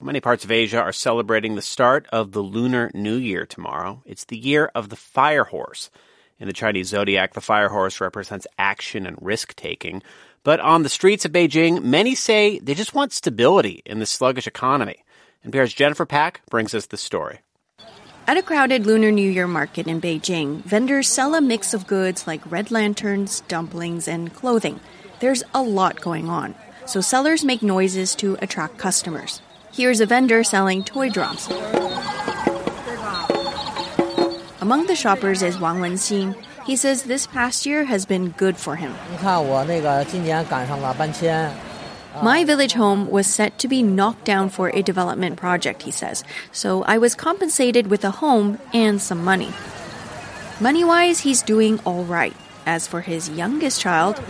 Many parts of Asia are celebrating the start of the Lunar New Year tomorrow. It's the year of the fire horse. In the Chinese zodiac, the fire horse represents action and risk-taking. But on the streets of Beijing, many say they just want stability in the sluggish economy. NPR's Jennifer Pack brings us the story. At a crowded Lunar New Year market in Beijing, vendors sell a mix of goods like red lanterns, dumplings, and clothing. There's a lot going on, so sellers make noises to attract customers. Here's a vendor selling toy drums. Among the shoppers is Wang Wenxin. He says this past year has been good for him. My village home was set to be knocked down for a development project, he says, so I was compensated with a home and some money. Money-wise, he's doing all right. As for his youngest child,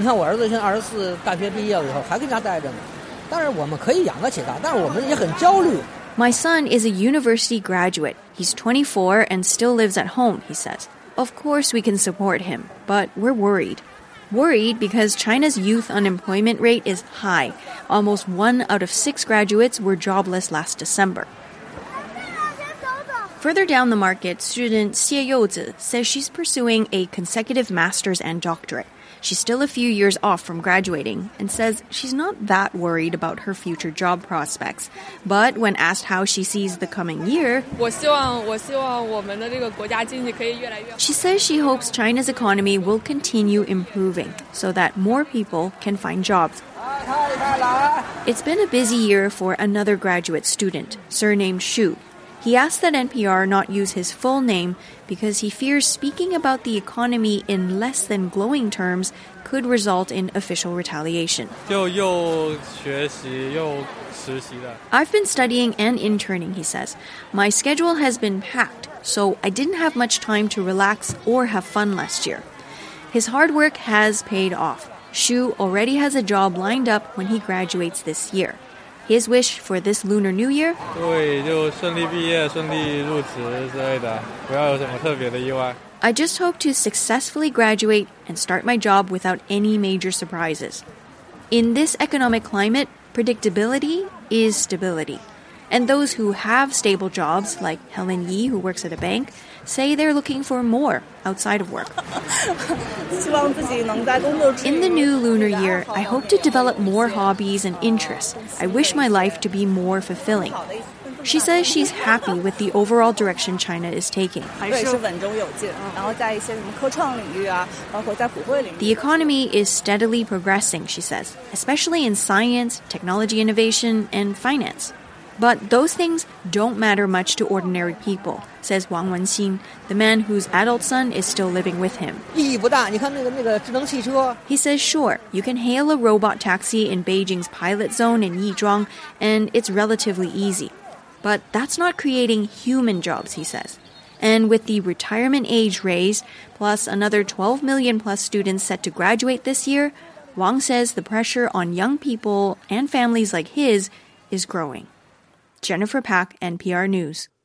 my son is a university graduate. He's 24 and still lives at home, he says. Of course we can support him, but we're worried. Worried because China's youth unemployment rate is high. Almost 1 out of 6 graduates were jobless last December. Further down the market, student Xie Youzi says she's pursuing a consecutive master's and doctorate. She's still a few years off from graduating and says she's not that worried about her future job prospects. But when asked how she sees the coming year, she says she hopes China's economy will continue improving so that more people can find jobs. It's been a busy year for another graduate student, surnamed Xu. He asked that NPR not use his full name because he fears speaking about the economy in less than glowing terms could result in official retaliation. I've been studying and interning, he says. My schedule has been packed, so I didn't have much time to relax or have fun last year. His hard work has paid off. Xu already has a job lined up when he graduates this year. His wish for this Lunar New Year? I just hope to successfully graduate and start my job without any major surprises. In this economic climate, predictability is stability. And those who have stable jobs, like Helen Yi, who works at a bank, say they're looking for more outside of work. In the new lunar year, I hope to develop more hobbies and interests. I wish my life to be more fulfilling. She says she's happy with the overall direction China is taking. The economy is steadily progressing, she says, especially in science, technology innovation, and finance. But those things don't matter much to ordinary people, says Wang Wenxin, the man whose adult son is still living with him. He says, sure, you can hail a robot taxi in Beijing's pilot zone in Yizhuang, and it's relatively easy. But that's not creating human jobs, he says. And with the retirement age raised, plus another 12 million plus students set to graduate this year, Wang says the pressure on young people and families like his is growing. Jennifer Pack, NPR News.